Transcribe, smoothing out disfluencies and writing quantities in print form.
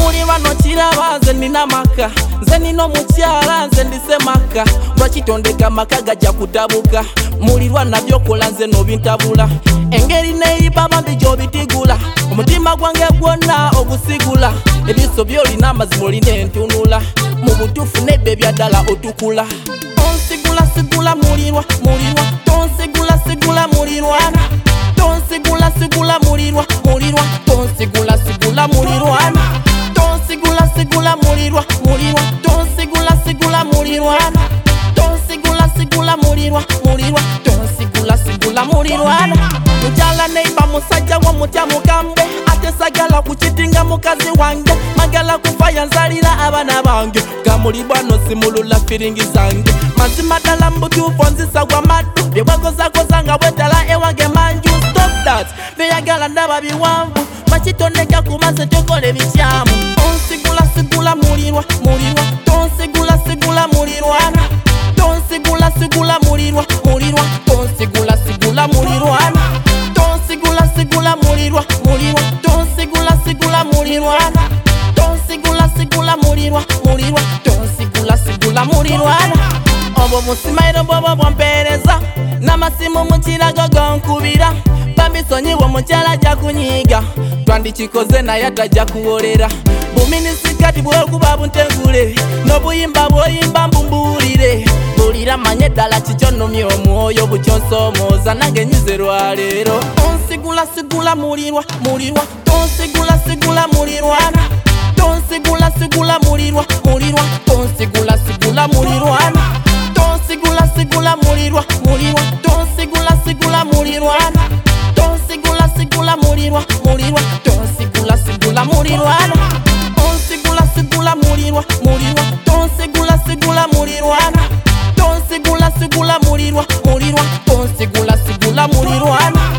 muli bano kiraba nze nina maka nze nina omukyala nze ndise maka lwakitondeka maka gajja kutabuka mulirwa nabyokola nze nobintabula engeri neyiba bambi gyobitigula omutima gwange gwonna ogusigula ebiso byolina amazima olina entunula mu butuufu nebyo ebyaddala otukula tonsigula sigula mulirwa mulirwa tonsigula sigula mulirwana tonsigula sigula mulirwa mulirwa tonsigula sigula mulirwana tonsigula sigula mulirwa mulirwa tonsigula sigula mulirwana tonsigula sigula mulirwa mulirwa tonsigula sigula mulirwana mukyala neiba musajja w'omutya mugambe ate sagala kukitinga mukazi wange magala kufa yanzalira abaana bange gamulibwa no simulula firingi zange mazima ddala mbutuufu nzisagwa maddu byebwakozakoza nga bwetala ewange manju stop that byeyagala ndaba biwanvu bakitondeka kumaze tokola ebikyamu tonsigula sigula mulirwa mulirwa tonsigula sigula mulirwana tonsigula sigula mulirwa mulirwa tonsigula sigula mulirwana tonsigula sigula mulirwa mulirwa tonsigula sigula mulirwana tonsigula sigula mulirwa mulirwa tonsigula sigula mulirwana obwo musimairo bwobo bwampeereza n'amasimu mu kirago gonkubira bambisonyiwa omukyala ajja kunyiiga twandikikoze naye atajja kuwolera buminisikati bwokuba buntegule n'obuyimba bwoyimba mbumbuulire bulira manye ddala kikyo nnumya omwoyo bukyonsomooza nange nyize lwaleero tonsigula sigula mulirwa mulirwa tonsigula sigula mulirwana tonsigula sigula mulirwa mulirwa tonsigula sigula mulirwana tonsigula sigula mulirwa mulirwa tonsigula sigula mulirwana tonsigula sigula mulirwa mulirwa tonsigula sigula mulirwana tonsigula sigula mulirwa mulirwa tonsigula sigula mulirwana tonsigula sigula mulirwa mulirwa tonsigula sigula mulirwana